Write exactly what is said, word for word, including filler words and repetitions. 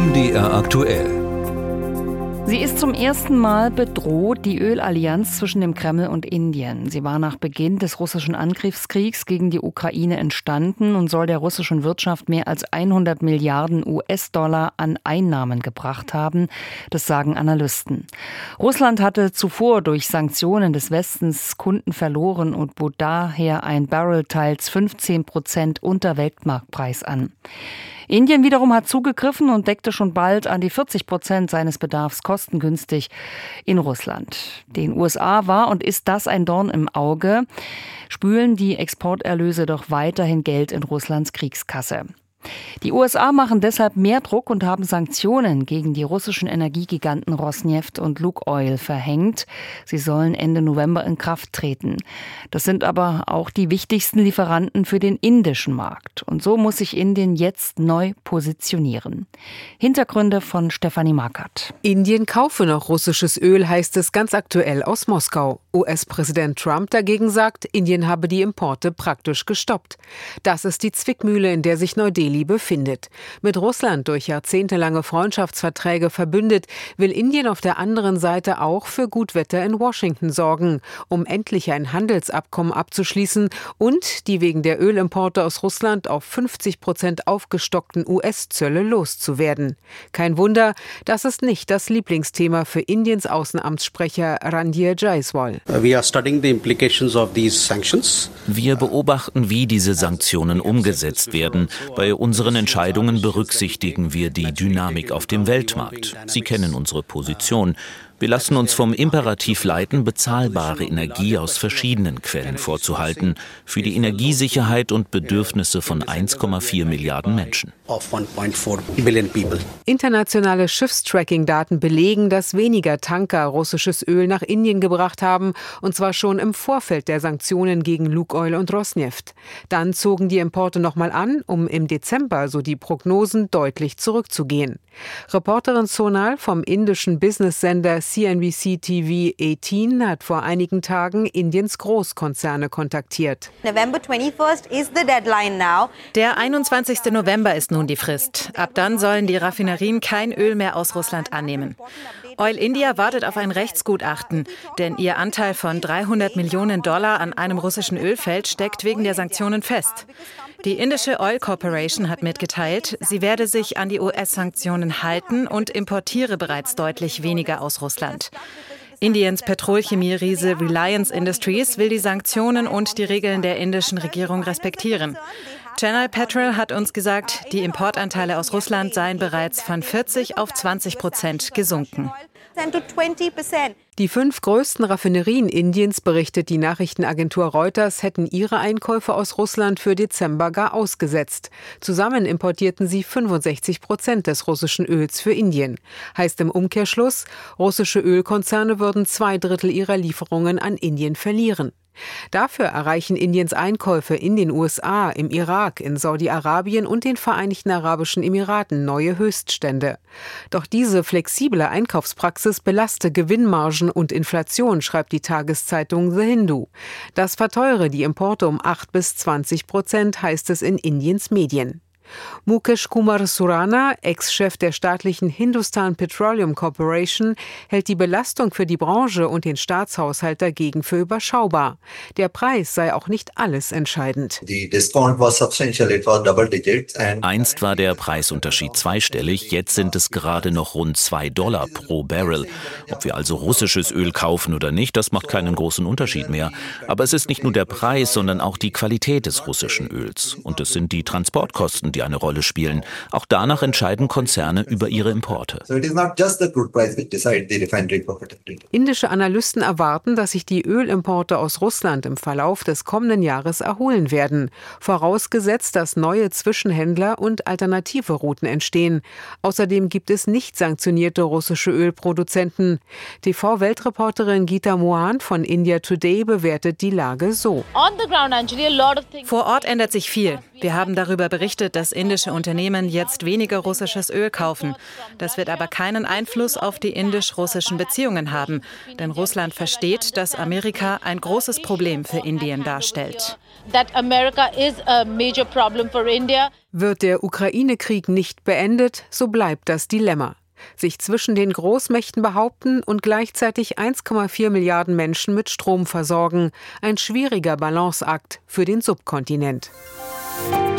M D R aktuell. Sie ist zum ersten Mal bedroht, die Ölallianz zwischen dem Kreml und Indien. Sie war nach Beginn des russischen Angriffskriegs gegen die Ukraine entstanden und soll der russischen Wirtschaft mehr als hundert Milliarden U S-Dollar an Einnahmen gebracht haben. Das sagen Analysten. Russland hatte zuvor durch Sanktionen des Westens Kunden verloren und bot daher ein Barrel teils fünfzehn Prozent unter Weltmarktpreis an. Indien wiederum hat zugegriffen und deckte schon bald an die vierzig Prozent seines Bedarfs kostengünstig in Russland. Den U S A war und ist das ein Dorn im Auge, spülen die Exporterlöse doch weiterhin Geld in Russlands Kriegskasse. Die U S A machen deshalb mehr Druck und haben Sanktionen gegen die russischen Energiegiganten Rosneft und Lukoil verhängt. Sie sollen Ende November in Kraft treten. Das sind aber auch die wichtigsten Lieferanten für den indischen Markt. Und so muss sich Indien jetzt neu positionieren. Hintergründe von Stefanie Markert. Indien kaufe noch russisches Öl, heißt es ganz aktuell aus Moskau. U S-Präsident Trump dagegen sagt, Indien habe die Importe praktisch gestoppt. Das ist die Zwickmühle, in der sich Neu-Delhi befindet. Mit Russland durch jahrzehntelange Freundschaftsverträge verbündet, will Indien auf der anderen Seite auch für Gutwetter in Washington sorgen, um endlich ein Handelsabkommen abzuschließen und die wegen der Ölimporte aus Russland auf fünfzig Prozent aufgestockten U S-Zölle loszuwerden. Kein Wunder, das ist nicht das Lieblingsthema für Indiens Außenamtssprecher Randhir Jaiswal. Wir beobachten, wie diese Sanktionen umgesetzt werden. Bei unseren Entscheidungen berücksichtigen wir die Dynamik auf dem Weltmarkt. Sie kennen unsere Position. Wir lassen uns vom Imperativ leiten, bezahlbare Energie aus verschiedenen Quellen vorzuhalten, für die Energiesicherheit und Bedürfnisse von eins Komma vier Milliarden Menschen. Internationale Schiffstracking-Daten belegen, dass weniger Tanker russisches Öl nach Indien gebracht haben, und zwar schon im Vorfeld der Sanktionen gegen Lukoil und Rosneft. Dann zogen die Importe nochmal an, um im Dezember, so die Prognosen, deutlich zurückzugehen. Reporterin Sonal vom indischen Business-Sender C N B C T V achtzehn hat vor einigen Tagen Indiens Großkonzerne kontaktiert. Der einundzwanzigste November ist nun die Frist. Ab dann sollen die Raffinerien kein Öl mehr aus Russland annehmen. Oil India wartet auf ein Rechtsgutachten, denn ihr Anteil von dreihundert Millionen Dollar an einem russischen Ölfeld steckt wegen der Sanktionen fest. Die indische Oil Corporation hat mitgeteilt, sie werde sich an die U S-Sanktionen halten und importiere bereits deutlich weniger aus Russland. Indiens Petrolchemie-Riese Reliance Industries will die Sanktionen und die Regeln der indischen Regierung respektieren. Chennai Petrol hat uns gesagt, die Importanteile aus Russland seien bereits von vierzig auf zwanzig Prozent gesunken. Die fünf größten Raffinerien Indiens, berichtet die Nachrichtenagentur Reuters, hätten ihre Einkäufe aus Russland für Dezember gar ausgesetzt. Zusammen importierten sie fünfundsechzig Prozent des russischen Öls für Indien. Heißt im Umkehrschluss, russische Ölkonzerne würden zwei Drittel ihrer Lieferungen an Indien verlieren. Dafür erreichen Indiens Einkäufe in den U S A, im Irak, in Saudi-Arabien und den Vereinigten Arabischen Emiraten neue Höchststände. Doch diese flexible Einkaufspraxis belaste Gewinnmargen und Inflation, schreibt die Tageszeitung The Hindu. Das verteure die Importe um acht bis zwanzig Prozent, heißt es in Indiens Medien. Mukesh Kumar Surana, Ex-Chef der staatlichen Hindustan Petroleum Corporation, hält die Belastung für die Branche und den Staatshaushalt dagegen für überschaubar. Der Preis sei auch nicht alles entscheidend. Einst war der Preisunterschied zweistellig, jetzt sind es gerade noch rund zwei Dollar pro Barrel. Ob wir also russisches Öl kaufen oder nicht, das macht keinen großen Unterschied mehr. Aber es ist nicht nur der Preis, sondern auch die Qualität des russischen Öls. Und es sind die Transportkosten, die eine Rolle spielen. Auch danach entscheiden Konzerne über ihre Importe. Indische Analysten erwarten, dass sich die Ölimporte aus Russland im Verlauf des kommenden Jahres erholen werden. Vorausgesetzt, dass neue Zwischenhändler und alternative Routen entstehen. Außerdem gibt es nicht sanktionierte russische Ölproduzenten. T V-Weltreporterin Geeta Mohan von India Today bewertet die Lage so. Vor Ort ändert sich viel. Wir haben darüber berichtet, dass dass indische Unternehmen jetzt weniger russisches Öl kaufen. Das wird aber keinen Einfluss auf die indisch-russischen Beziehungen haben, denn Russland versteht, dass Amerika ein großes Problem für Indien darstellt. Wird der Ukraine-Krieg nicht beendet, so bleibt das Dilemma. Sich zwischen den Großmächten behaupten und gleichzeitig eins Komma vier Milliarden Menschen mit Strom versorgen. Ein schwieriger Balanceakt für den Subkontinent.